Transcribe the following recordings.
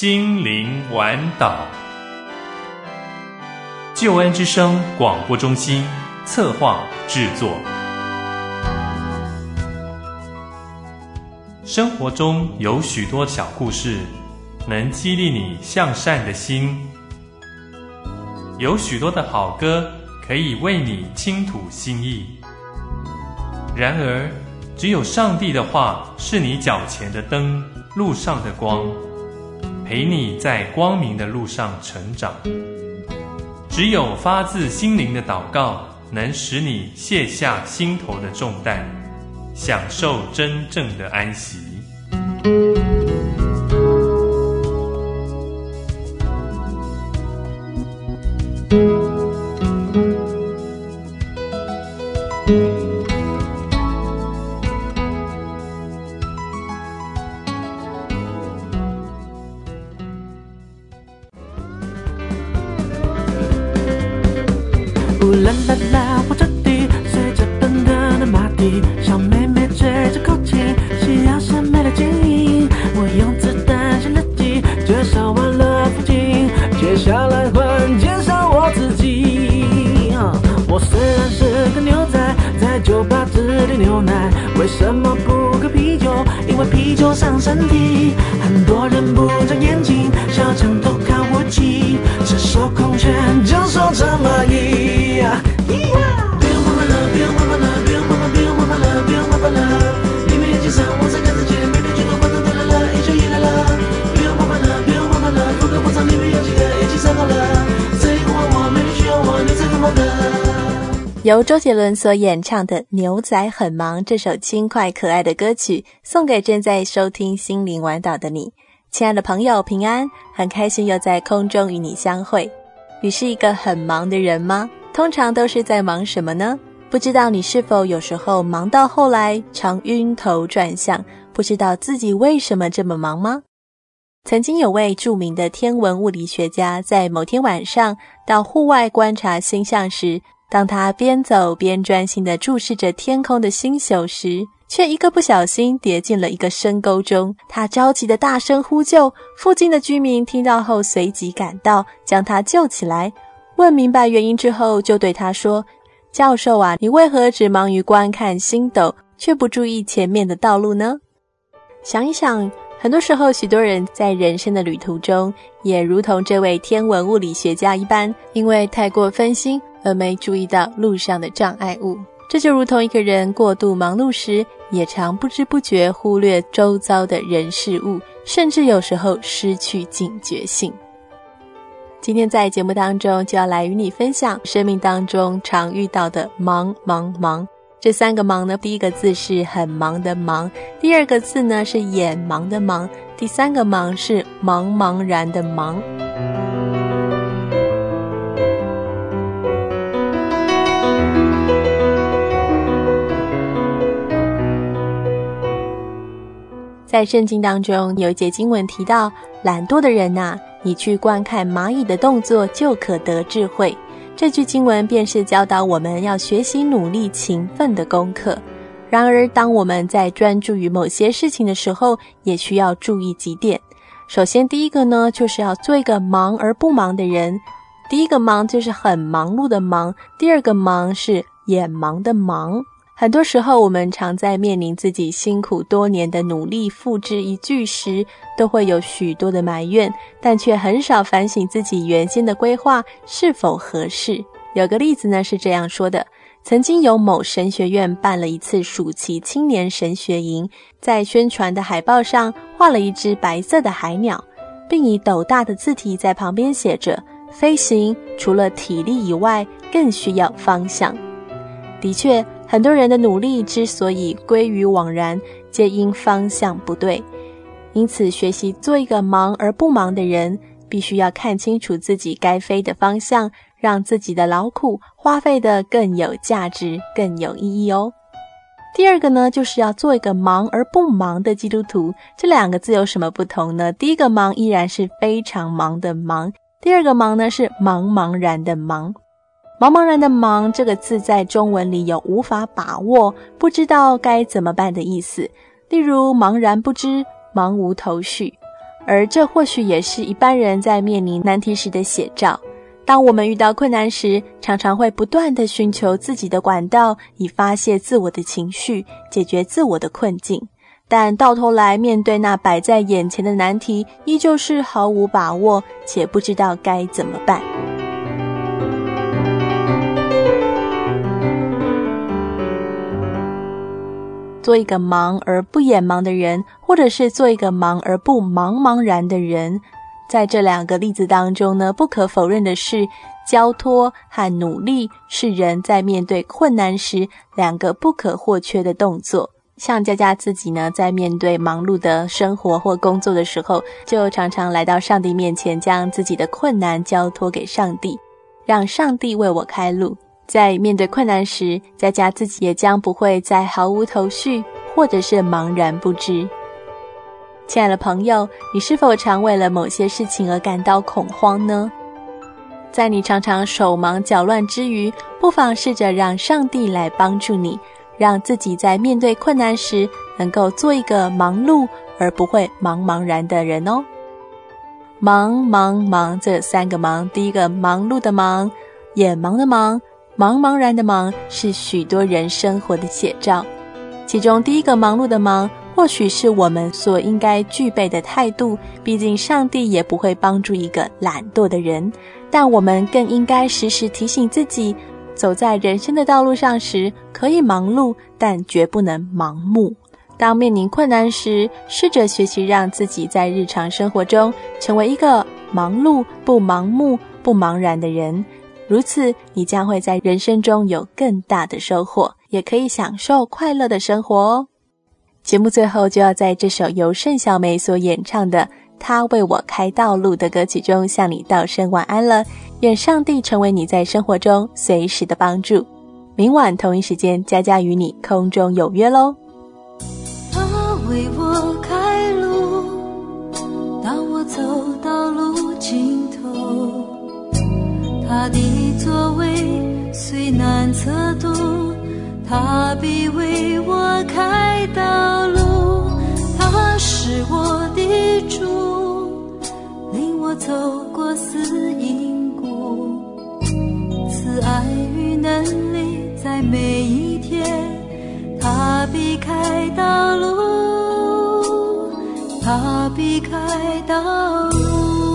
心灵玩岛。救恩之声广播中心策划制作。生活中有许多小故事，能激励你向善的心。有许多的好歌，可以为你倾吐心意。然而，只有上帝的话是你脚前的灯，路上的光，陪你在光明的路上成长。只有发自心灵的祷告，能使你卸下心头的重担，享受真正的安息。 啦啦啦，火车底随着奔腾的马蹄，小妹妹吹着口琴，需要审美的晶莹。我用子弹写日记，介绍完了附近，接下来换介绍我自己。我虽然是个牛仔，在酒吧只点牛奶，为什么不喝啤酒？因为啤酒伤身体。很多人不长眼睛，小强都看我起，赤手空拳就说这么一。 由周杰伦所演唱的《牛仔很忙》这首轻快可爱的歌曲，送给正在收听心灵玩岛的你。亲爱的朋友，平安，很开心又在空中与你相会。你是一个很忙的人吗？通常都是在忙什么呢？不知道你是否有时候忙到后来常晕头转向，不知道自己为什么这么忙吗？曾经有位著名的天文物理学家，在某天晚上到户外观察星象时，当他边走边专心地注视着天空的星宿时，却一个不小心跌进了一个深沟中。他着急地大声呼救，附近的居民听到后随即赶到，将他救起来。问明白原因之后，就对他说：教授啊，你为何只忙于观看星斗，却不注意前面的道路呢？想一想，很多时候许多人在人生的旅途中，也如同这位天文物理学家一般，因为太过分心而没注意到路上的障碍物。这就如同一个人过度忙碌时，也常不知不觉忽略周遭的人事物，甚至有时候失去警觉性。今天在节目当中就要来与你分享生命当中常遇到的忙。这三个忙呢，第一个字是很忙的忙，第二个字呢是眼忙的忙，第三个忙是茫茫然的忙。在圣经当中有一节经文提到，懒惰的人啊，你去观看蚂蚁的动作就可得智慧。这句经文便是教导我们要学习努力勤奋的功课。然而当我们在专注于某些事情的时候，也需要注意几点。首先第一个呢，就是要做一个忙而不忙的人。第一个忙就是很忙碌的忙，第二个忙是眼忙的忙。很多时候我们常在面临自己辛苦多年的努力付之一炬时，都会有许多的埋怨，但却很少反省自己原先的规划是否合适。有个例子呢是这样说的，曾经有某神学院办了一次暑期青年神学营，在宣传的海报上画了一只白色的海鸟，并以斗大的字体在旁边写着：飞行除了体力以外，更需要方向。的确，很多人的努力之所以归于枉然，皆因方向不对。因此学习做一个忙而不忙的人，必须要看清楚自己该飞的方向，让自己的劳苦花费得更有价值，更有意义哦。第二个呢，就是要做一个忙而不忙的基督徒。这两个字有什么不同呢？第一个忙依然是非常忙的忙，第二个忙呢是茫茫然的忙。茫茫然的忙这个字在中文里有无法把握，不知道该怎么办的意思。例如茫然不知，茫无头绪。 而这或许也是一般人在面临难题时的写照。当我们遇到困难时，常常会不断地寻求自己的管道，以发泄自我的情绪，解决自我的困境。但到头来，面对那摆在眼前的难题，依旧是毫无把握，且不知道该怎么办。做一个忙而不眼忙的人，或者是做一个忙而不茫茫然的人，在这两个例子当中呢，不可否认的是，交托和努力是人在面对困难时两个不可或缺的动作。像佳佳自己呢，在面对忙碌的生活或工作的时候，就常常来到上帝面前，将自己的困难交托给上帝，让上帝为我开路。在面对困难时，佳佳自己也将不会再毫无头绪，或者是茫然不知。亲爱的朋友，你是否常为了某些事情而感到恐慌呢？在你常常手忙脚乱之余，不妨试着让上帝来帮助你，让自己在面对困难时能够做一个忙碌而不会茫茫然的人哦。忙这三个忙，第一个忙碌的忙，眼忙的忙，茫茫然的忙，是许多人生活的写照。其中第一个忙碌的忙，或许是我们所应该具备的态度，毕竟上帝也不会帮助一个懒惰的人，但我们更应该时时提醒自己，走在人生的道路上时，可以忙碌，但绝不能盲目。当面临困难时，试着学习让自己在日常生活中成为一个忙碌、不盲目、不茫然的人，如此你将会在人生中有更大的收获，也可以享受快乐的生活哦。节目最后就要在这首由盛小梅所演唱的《他为我开道路》的歌曲中向你道声晚安了，愿上帝成为你在生活中随时的帮助。明晚同一时间，佳佳与你空中有约咯。 他为我开路，当我走到路尽头，他的座位虽难测度，他必为我开道路。他是我的主，领我走过死荫谷，慈爱与能力在每一天，他必开道路，他必开道路。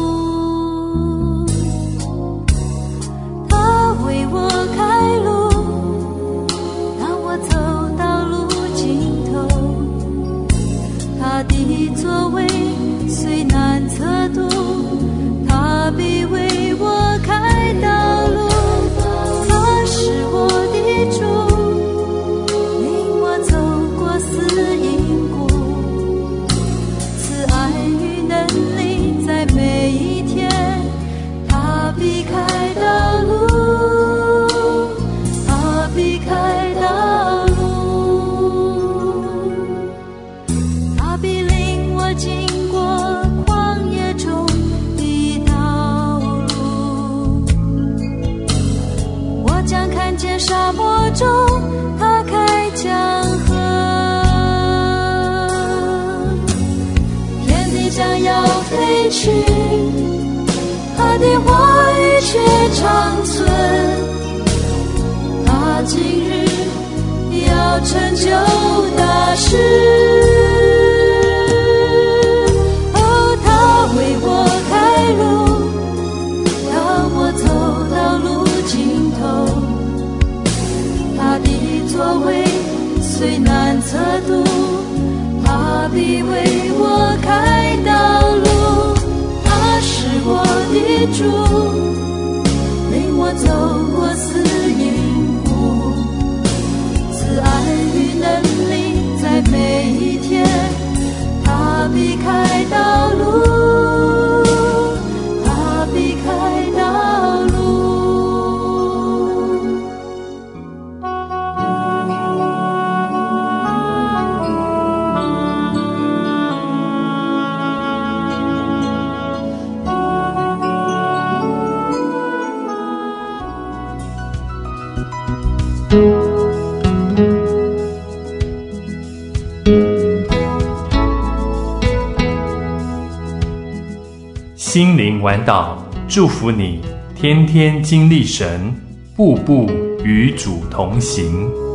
他为我开路，当我走到路尽头，他的座位虽难测度，他必为我开道路。他是我的主，领我走过死荫谷，慈爱与能力在每一天，他必开道路，他必开道路。他必领我经过旷野中的道路，我将看见沙漠中他开江河，天地将要废去，他的话语却长存，他今日要成就大事。哦，他为我开路，当我走到路尽头，他的座位虽难测度，他必为我开道路。他是我的主，领我走过死荫谷，慈爱与能力在每一天，他必开道路，他必开道路。 心灵玩岛祝福你天天经历神，步步与主同行。